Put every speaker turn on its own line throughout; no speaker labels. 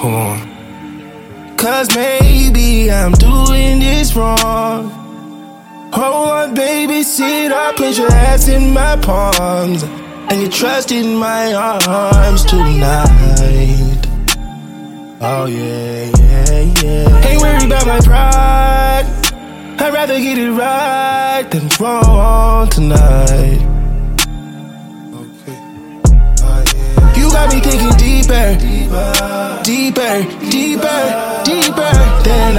Hold on. Cause maybe I'm doing this wrong. Hold on, baby, sit up, put your ass in my palms, and you trust in my arms tonight. Oh yeah, yeah, yeah. Ain't worried about my pride. I'd rather get it right than wrong tonight. Okay. Yeah. You got me thinking deeper, deeper, deeper, deeper than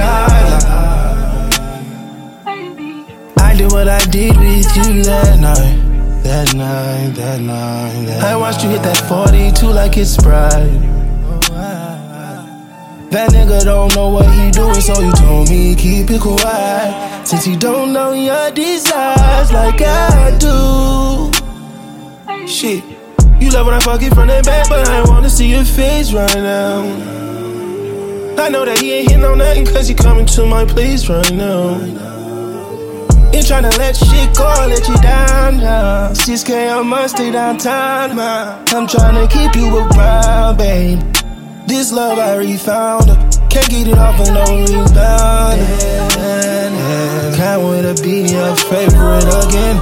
I did what I did with you that night. That night. I watched you hit that 42 like it's Sprite. That nigga don't know what he doing, so he told me keep it quiet. Since he don't know your desires like I do. Shit, you love when I fuck it from the back, but I wanna see your face right now. I know that he ain't hitting on nothing cause he coming to my place right now. Ain't tryna let shit go, let you down now. 6K a month, stay downtown, man. I'm tryna keep you around, babe. This love I already found, can't get it off of no rebound. Can't wait to be your favorite again.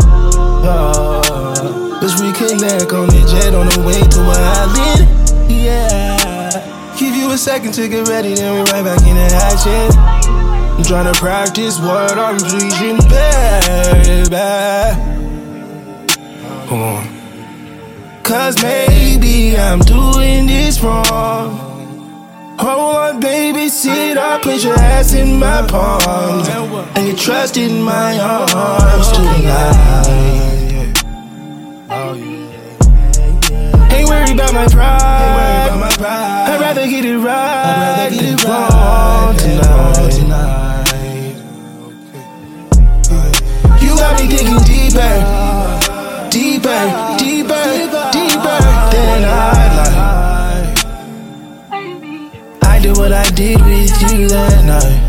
Let's reconnect on the jet on the way to where I live. Yeah, give you a second to get ready, then we right back in the action. I'm tryna practice what I'm preaching, baby. Hold on. Cause maybe I'm doing this wrong. Hold on, baby, sit up, put your ass in my palms, and you trust in my arms tonight. Ain't worried about my pride. I'd rather get it right than wrong tonight. You got me digging deeper, deeper, deeper, deeper than I like. I did what I did with you that night.